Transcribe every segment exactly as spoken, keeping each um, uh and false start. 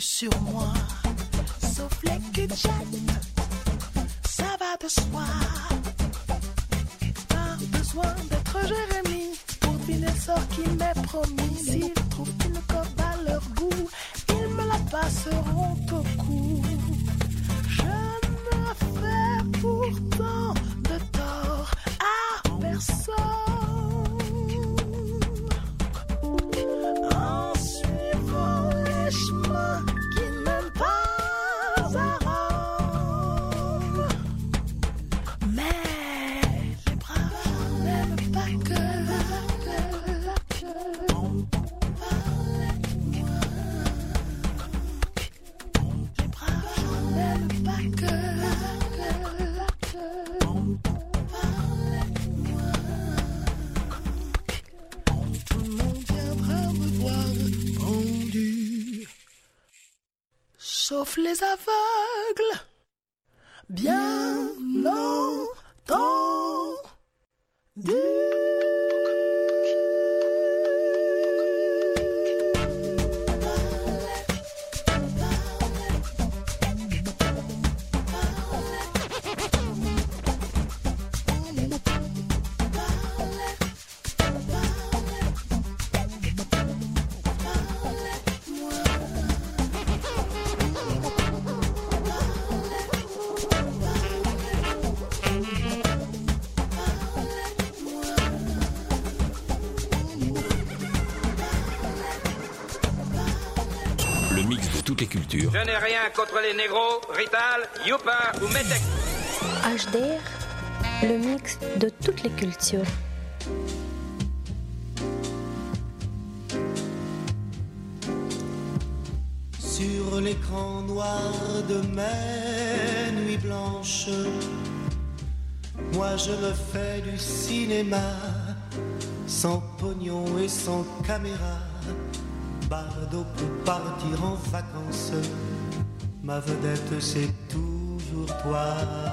sur moi, sauf les culs de jatte, ça va de soi. Pas besoin d'être Jérémie pour deviner le sort qui m'est promis. S'ils trouvent une corde à leur goût, ils me la passeront au cou. Je ne fais pourtant de tort à personne en suivant les chemins qui mènent pas à Rome. Mais les braves n'aiment pas que on parlait de moi. Les braves n'aiment pas que on parlait de moi. Tout le monde viendra me voir pendu, sauf les aveugles. Bien entendu. Le mix de toutes les cultures. Je n'ai rien contre les négros, Rital, Youpa ou Metek. H D R, le mix de toutes les cultures. Sur l'écran noir de mes nuits blanches, moi je me fais du cinéma, sans pognon et sans caméra. Bardot peut partir en vacances, ma vedette c'est toujours toi.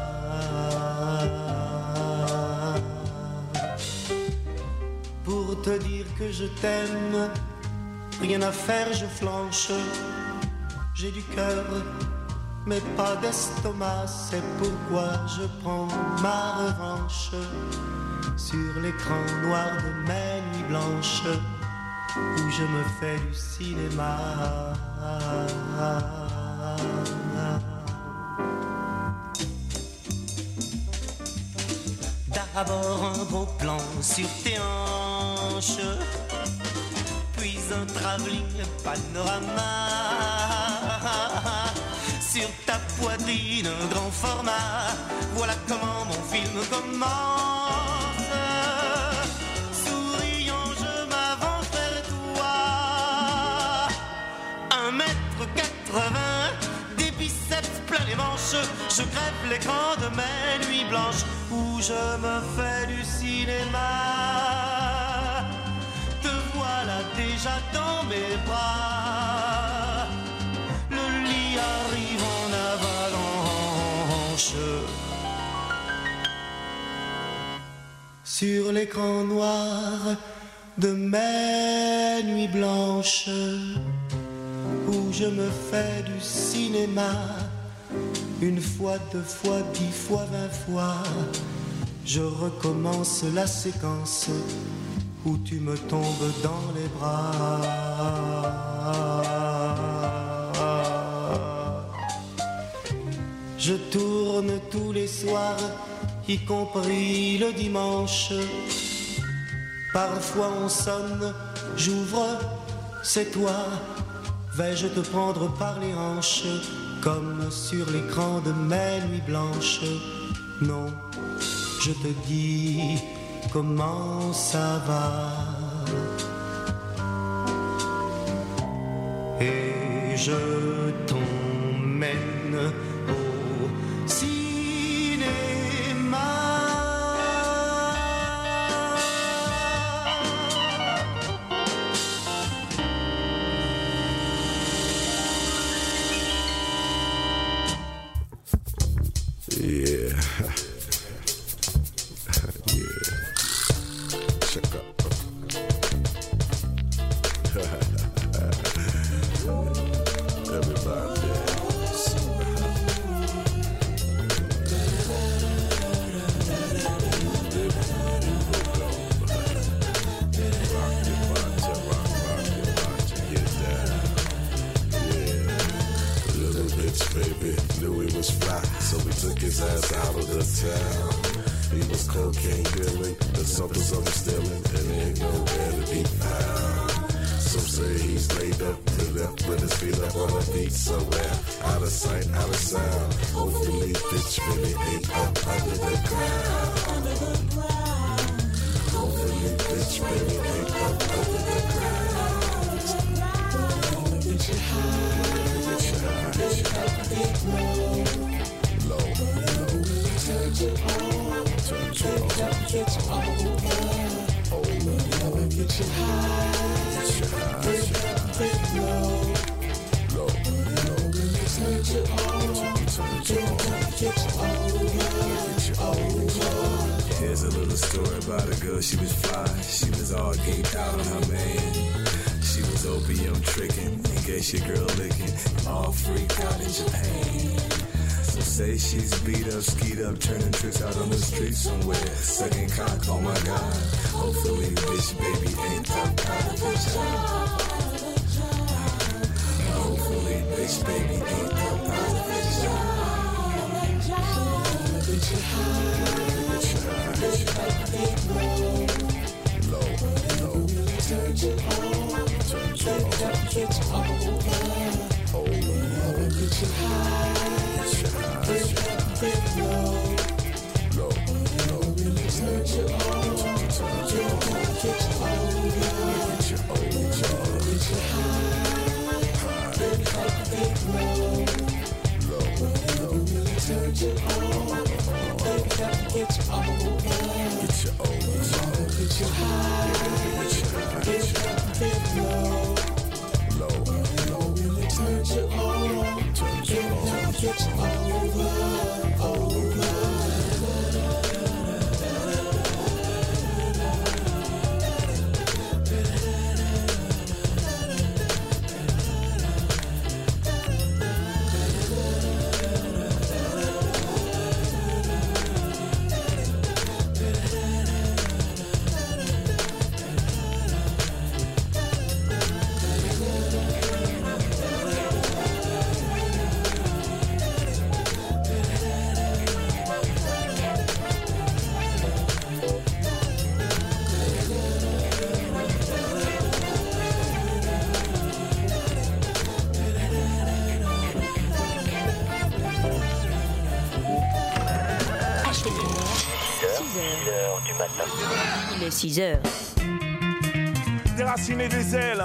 Pour te dire que je t'aime, rien à faire, je flanche. J'ai du cœur, mais pas d'estomac, c'est pourquoi je prends ma revanche sur l'écran noir de mes nuits blanches, où je me fais du cinéma. D'abord un beau plan sur tes hanches, puis un travelling panorama. Sur ta poitrine un grand format, voilà comment mon film commence. Souriant je m'avance vers toi, un mètre quatre-vingts, des biceps plein les manches. Je crève l'écran de mes nuits blanches, où je me fais du cinéma. Te voilà déjà dans mes bras, le lit arrive en avalanche. Sur l'écran noir de mes nuits blanches, où je me fais du cinéma. Une fois, deux fois, dix fois, vingt fois, je recommence la séquence où tu me tombes dans les bras. Je tourne tous les soirs, y compris le dimanche. Parfois on sonne, j'ouvre, c'est toi. Vais-je te prendre par les hanches, comme sur l'écran de mes nuits blanches? Non, je te dis comment ça va. Et je t'emmène au cinéma. Yeah. Yeah. Check up. Everybody. took his ass out of the town. He was cocaine dealing, the something's of stealing, and ain't nowhere to be found. Some say he's laid up to death with his feet up on a beat somewhere. Out of sight, out of sound. Hopefully, bitch, really ain't up under the ground. Under the ground. Hopefully, bitch, really ain't up under the ground. Gonna get you high. Get you high. Get you high. Low, low. Turn you on. Turn you on. Get you on. Oh, gonna get you high. Get you high. Get you high. Get low. Low, low. Turn you on. Turn you on. Get you on. Get you on. Here's a little story about a girl, she was fly. She was all geeked out on her man. She was opium tricking, in case your girl licking. All freaked out in Japan. Some say she's beat up, skied up, turning tricks out on the street somewhere. Sucking cock, oh my god. Hopefully this baby ain't up out of the job. Hopefully this baby ain't up out of the job. Get you high, get you high, get you high, low, low, turn you on, turn you on, get you on, oh, get you high, get you high, get you high, low, low, turn you on, turn you on, get you on, get you on, get you high, get high, get low, low, low, turn you on. Get you on, get you on, get you high, get you high, get you high, get low, low, low. Turn you on, turn you on, get you over, over. Il est six heures. Déraciner des ailes.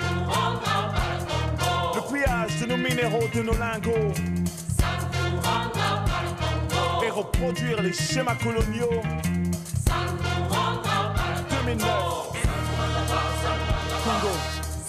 Le pillage de nos minéraux, de nos lingots. Et reproduire les schémas coloniaux. deux mille neuf. Congo.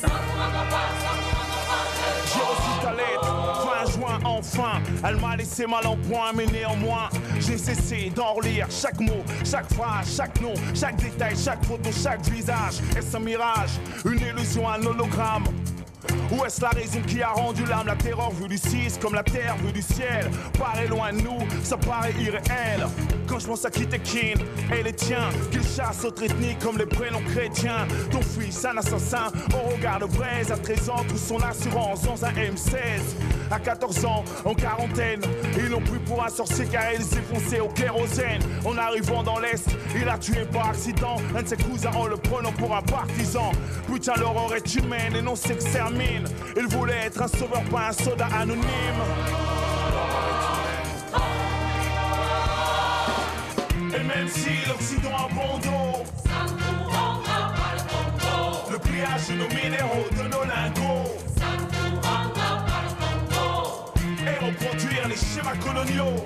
J'ai reçu ta lettre, fin juin enfin. Elle m'a laissé mal en point, mais néanmoins j'ai cessé d'en relire chaque mot, chaque phrase, chaque nom, chaque détail, chaque photo, chaque visage. Est-ce un mirage, une illusion, un hologramme? Ou est-ce la raison qui a rendu l'âme? La terreur vue du six comme la terre vue du ciel paraît loin de nous, ça paraît irréel. Quand je pense à quitter Kin et les tiens, qu'ils chassent autre ethnie comme les prénoms chrétiens. Ton fils, un assassin, au regard de braise. À treize ans, trouve son assurance dans un M seize. À quatorze ans, en quarantaine, ils l'ont pris pour un sorcier car il s'est foncé au kérosène. En arrivant dans l'Est, il a tué par accident un de ses cousins en le prenant pour un partisan. Putain, l'horreur est humaine et non s'extermine. Il voulait être un sauveur, pas un soldat anonyme. Et même si l'Occident a bon dos, le pliage de nos minéraux, de nos lingots, et reproduire les schémas coloniaux.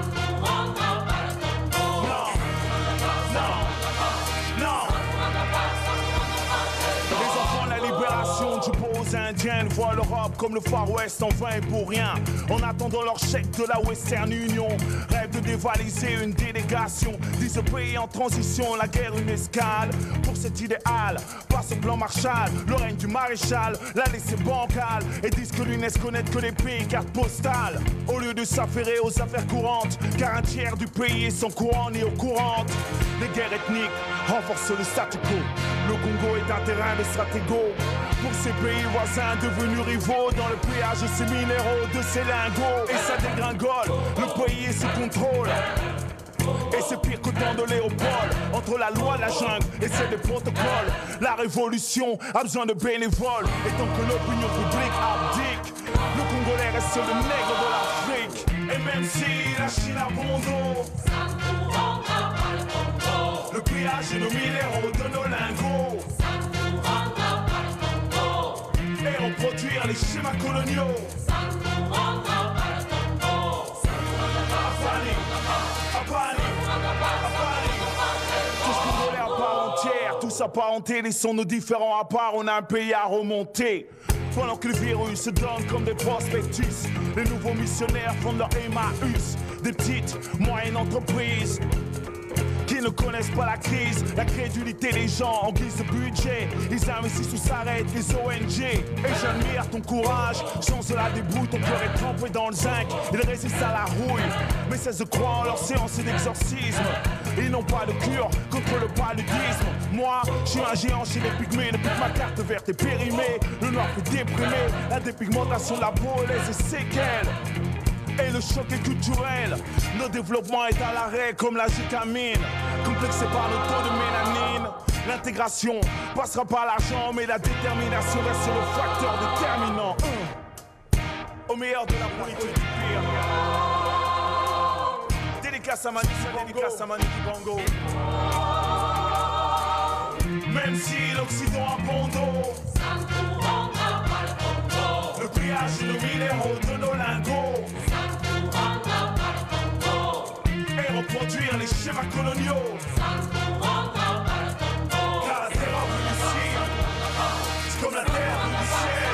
Non, non, non. Les enfants de la libération du beau indienne voient l'Europe comme le Far West en vain et pour rien. En attendant leur chèque de la Western Union, rêve de dévaliser une délégation. Dit ce pays en transition, la guerre une escale. Pour cet idéal, pas ce plan Marshall, le règne du maréchal, la laissée bancale. Et disent que l'UNESCO n'est que les pays cartes postales. Au lieu de s'affairer aux affaires courantes, car un tiers du pays est sans courant ni au courant. Les guerres ethniques renforcent le statu quo. Le Congo est un terrain de stratégo. pour ces pays voisins devenus rivaux dans le pillage de ces minéraux, de ces lingots. Et ça dégringole, le pays et ses contrôles. Et c'est pire que dans de Léopold. Entre la loi, la jungle et celle des protocoles, la révolution a besoin de bénévoles. Et tant que l'opinion publique abdique, le Congolais reste le nègre de l'Afrique. Et même si la Chine a bon dos, le pillage et nos minéraux de nos lingots, et reproduire les schémas coloniaux. Tous Congolais à part entière, tous apparentés, laissons nos différents à part, on a un pays à remonter. Pendant que le virus se donne comme des prospectus, les nouveaux missionnaires font leur Emmaüs, des petites, moyennes entreprises qui ne connaissent pas la crise, la crédulité des gens en guise de budget. Ils investissent ou s'arrêtent, les O N G. Et j'admire ton courage, chance de la débrouille, ton cœur est trempé dans le zinc. Ils résistent à la rouille, mais cessent de croire en leur séance d'exorcisme. Ils n'ont pas de cure contre le paludisme. Moi, je suis un géant chez les pygmées. Depuis que ma carte verte est périmée, le noir fait déprimer. La dépigmentation de la peau laisse des séquelles. Et le choc est culturel. Notre développement est à l'arrêt comme la gitamine. Complexé par le taux de mélanine. L'intégration passera par l'argent, mais la détermination reste le facteur déterminant. Au meilleur de la politique du pire. Dédicace à Manu dédicace à Manu Dibango. Même si l'Occident a bon dos, le pillage et nos minéraux de nos lingots, et reproduire les schémas coloniaux. Car la terre a voulu ici, c'est comme la terre du ciel.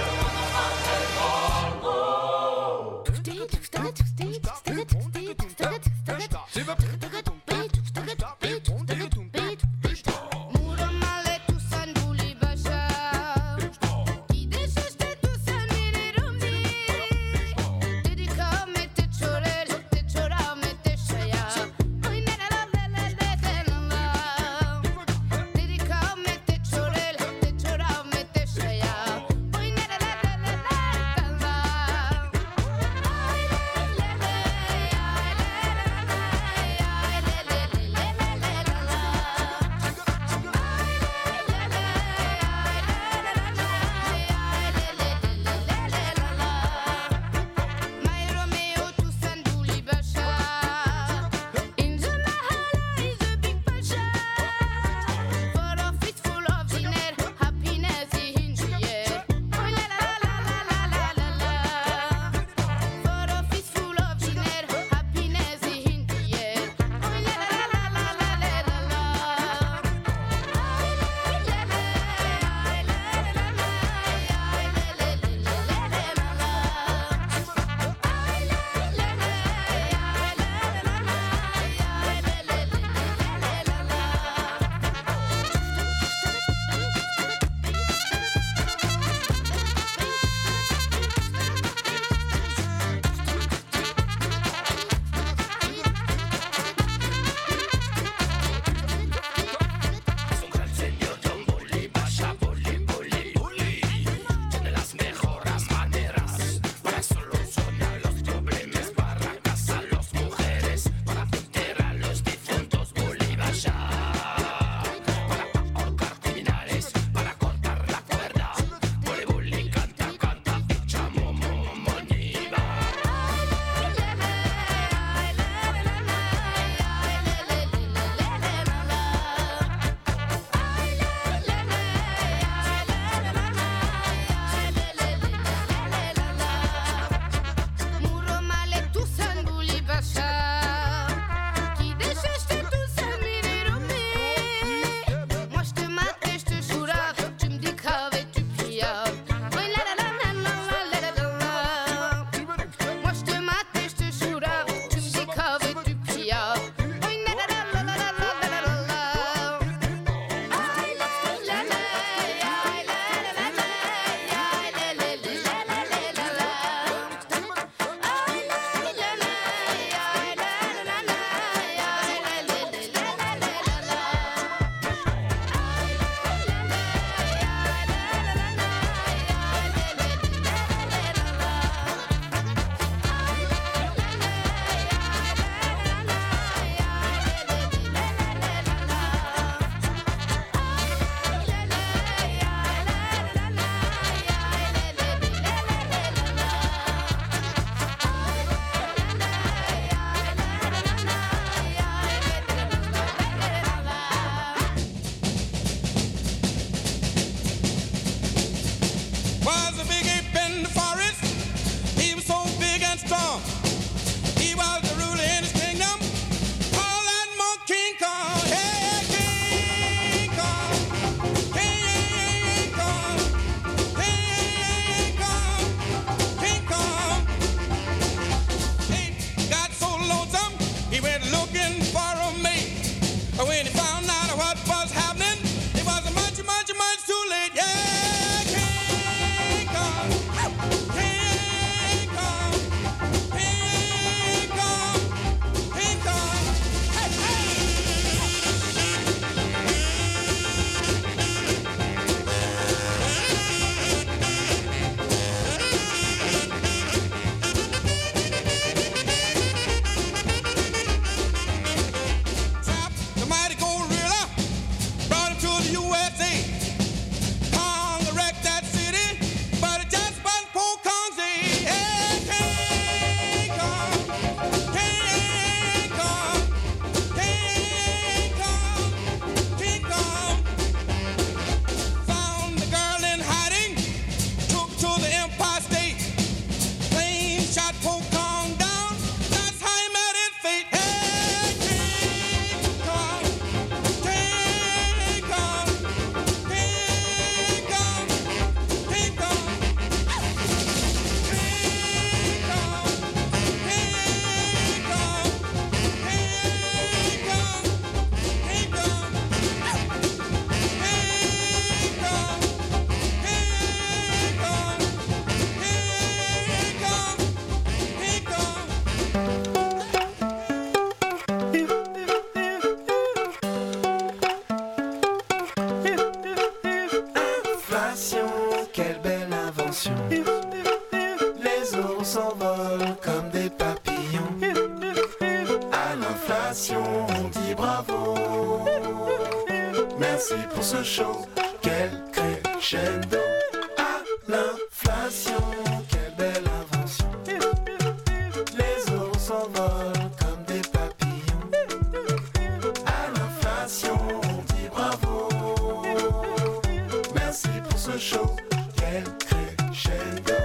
l'inflation, on dit bravo. Merci pour ce show, quel crescendo. À l'inflation, quelle belle invention. Les euros s'envolent comme des papillons. À l'inflation, on dit bravo. Merci pour ce show, quel crescendo.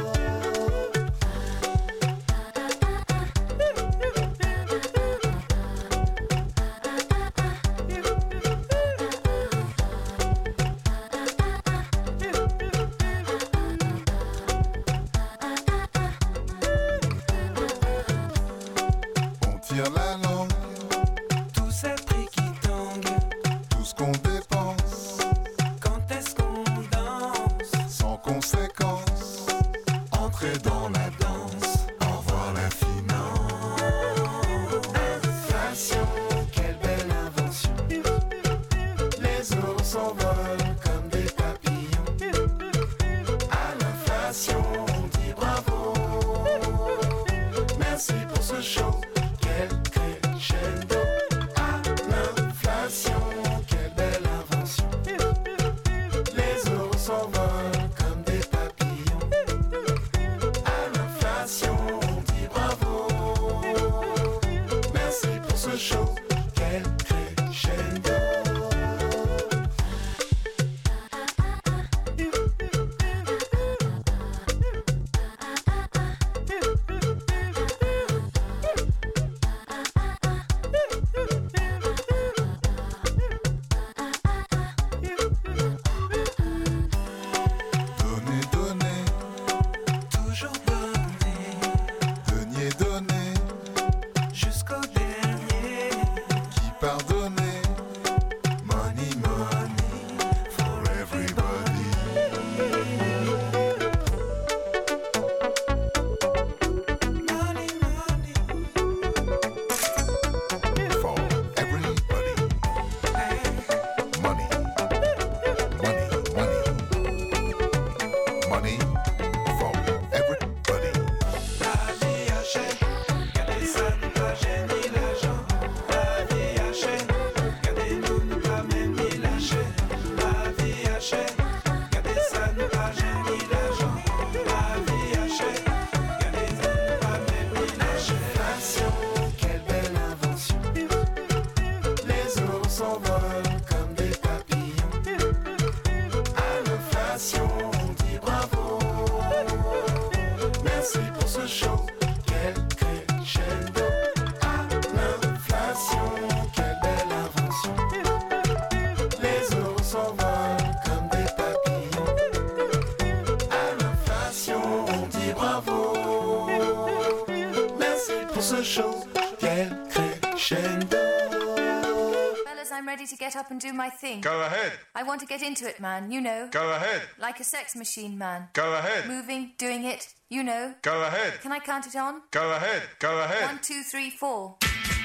To get up and do my thing. Go ahead. I want to get into it, man, you know. Go ahead. Like a sex machine, man. Go ahead. Moving, doing it, you know. Go ahead. Can I count it on? Go ahead. Go ahead. One, two, three, four.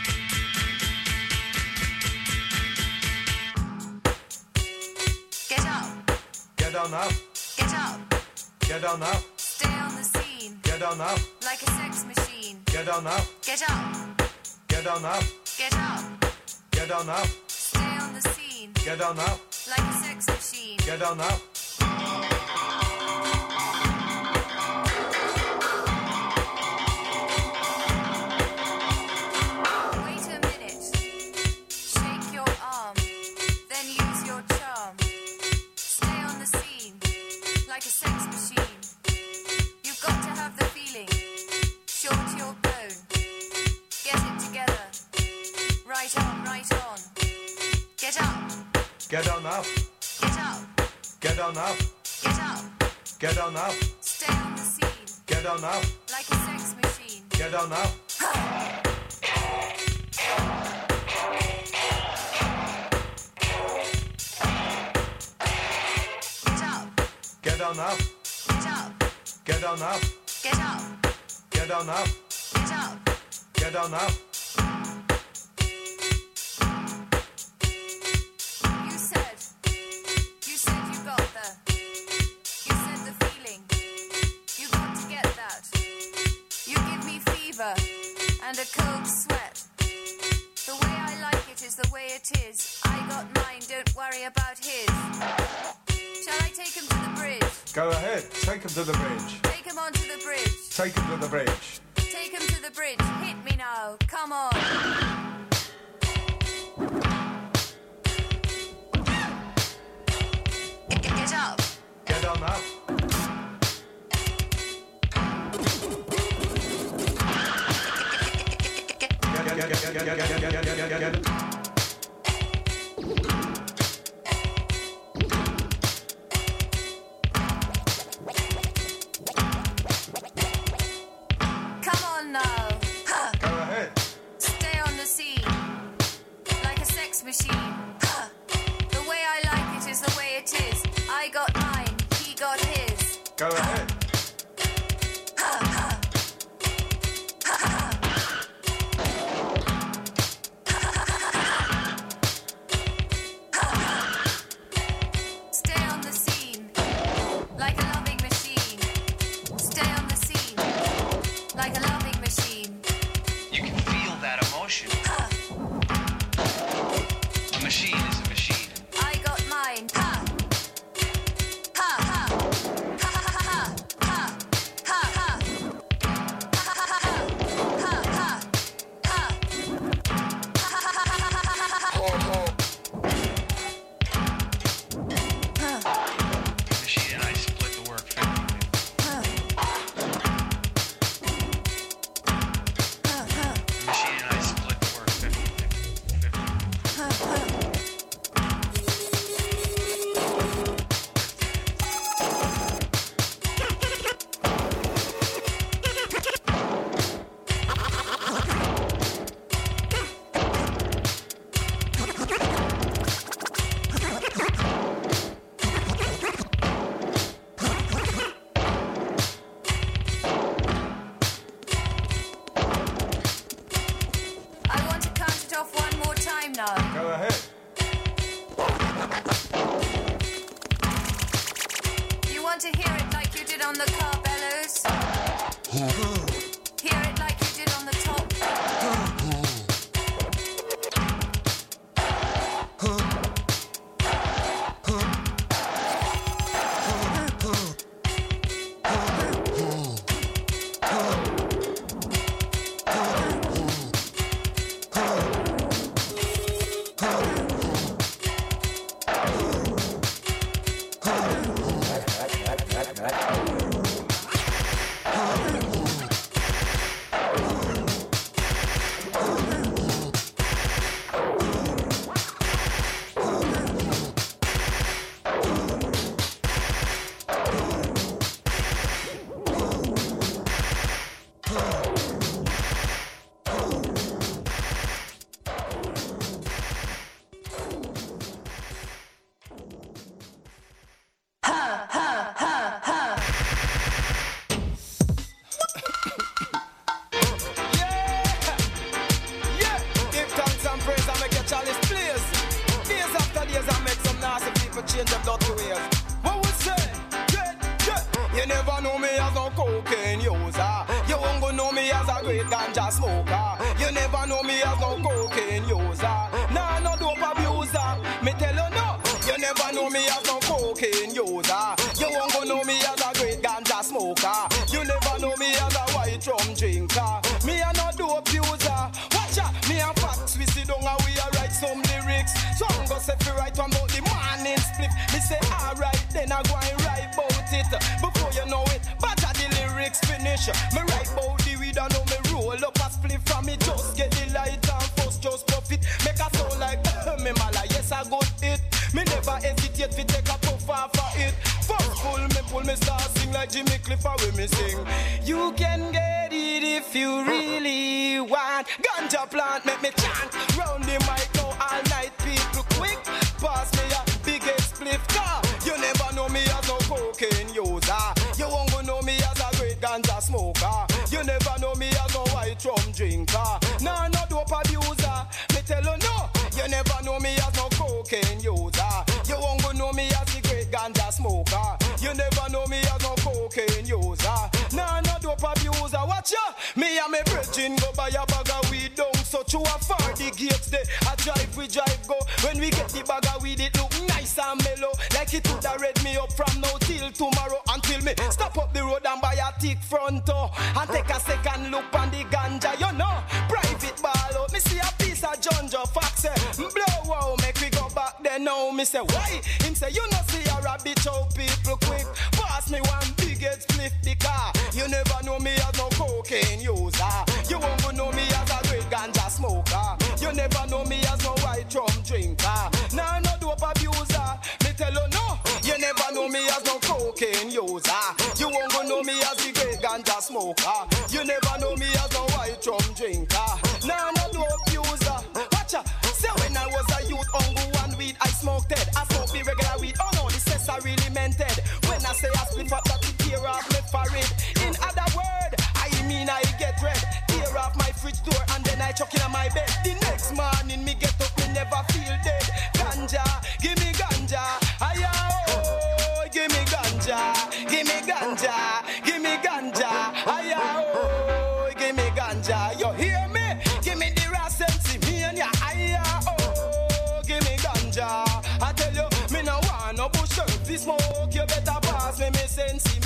Get up. Get on up. Get up. Get on up. Stay on the scene. Get on up. Like a sex machine. Get on up. Get up. Get on up. Get up. Get on up. Stay on the scene. Get on up. Like a sex machine. Get on up. Wait a minute. Shake your arm. Then use your charm. Stay on the scene. Like a sex machine. You've got to have the feeling. Short your bone. Get it together. Right on, right on. Get up. Get on up. Get up. Get on up. Get up. Get on up. Stay on the scene. Get on up. Like a sex machine. Get on up. Get up. Get on up. Get up. Get on up. Get up. Get on up. Get up. Get on up. You said, you said you got the, you said the feeling. You got to get that. You give me fever and a cold sweat. it is. I got mine, don't worry about his. Shall I take him to the bridge? Go ahead, take him to the bridge. Take him onto the bridge. Take him to the bridge. Take him to the bridge. Hit me now. Come on. Get, get up. Get on up. Get, get, get, get, get, get, get, get, get, get, get. Machine. Huh. The way I like it is the way it is. I got mine, he got his. Go ahead. Ha, ha. Ha, ha. Stay on the scene like a loving machine. Stay on the scene like a loving machine. You can feel that emotion. Ha. A machine is a machine. I got mine. Ha. Ha ha. Ha ha ha ha. Ha ha. Ha ha ha. Ha ha. The machine and I split the work fifty-fifty. The machine and I split the work fifty-fifty. I want to count it off one more time now. Go ahead. You want to hear it like you did on the car bellows? Hear it like you did on the top? Change up dirty ways. What we say? Yeah, yeah. You never know me as no cocaine user. You won't go know me as a great ganja smoker. You never know me as no cocaine user. Nah, no dope abuser. Me tell you no. You never know me as no cocaine user. You won't go know me as a great ganja smoker. You never know me as a white rum drinker. Me a no dope user. Watch out, me and facts we sit down and we a write some lyrics. So I'm gonna say fi write one about the morning split. Me say alright, then I go and write about it. Before you know it, but the lyrics finish. Me write about the weed and now me roll up a split from me. Just get the light and first just profit. Make a sound like me mala, yes I got it. Me never hesitate to take a puff off of it. First pull me, pull me start sing like Jimmy Clifford when me sing. You can get it if you really want. Ganja plant make me chant. Round the mic now all night people quick. Pass me a biggest spliff car. You never know me as no cocaine user. You won't go know me as a great ganja smoker. You never know me as no white rum drinker. Nah, no dope abuser. Me tell you no. You never know me as no cocaine user. You won't go know me as the great ganja smoker. You never know me as no cocaine user. Nah, no dope abuser. Watch ya. Me and me brethren go buy a bag of weed down so through a far the gates there. I drive, we drive, go. When we get the bag of weed, it look nice and mellow. Like it would have read me up from now till tomorrow. Until me stop up the road and buy a thick front door. And take a second look on the ganja, you know. Private ball out, me see a piece of Junjo Fox. Blow wow, make we go back there now. Me say, why? Him say, you know see a rabbit how people quick. Pass me one big head split the car. You never know me as no cocaine user. You won't go know me as a great ganja smoker. You never know me as no white rum drinker. Nah, no dope abuser. Me tell you no. You never know me as no cocaine user. You won't go know me as the great ganja smoker. You never know me as no white rum drinker. Nah, no dope abuser. Watch out. Say when I was a youth, only one weed I smoked it. I smoked the regular weed. Oh no, this is I really meant it. When I say I split up, that tear off my forehead. In other words, I mean I get red. Tear off my fridge door and then I chuck in on my bed. The next morning me get up, me never feel dead. Ganja, give me ganja. Aya oh, give me ganja. Give me ganja. Give me ganja. Aya oh, give me ganja. You hear me? Give me the raw sense me and ya. Aya oh, give me ganja. I tell you, me no want no bush earth. This smoke, you better pass me me sense.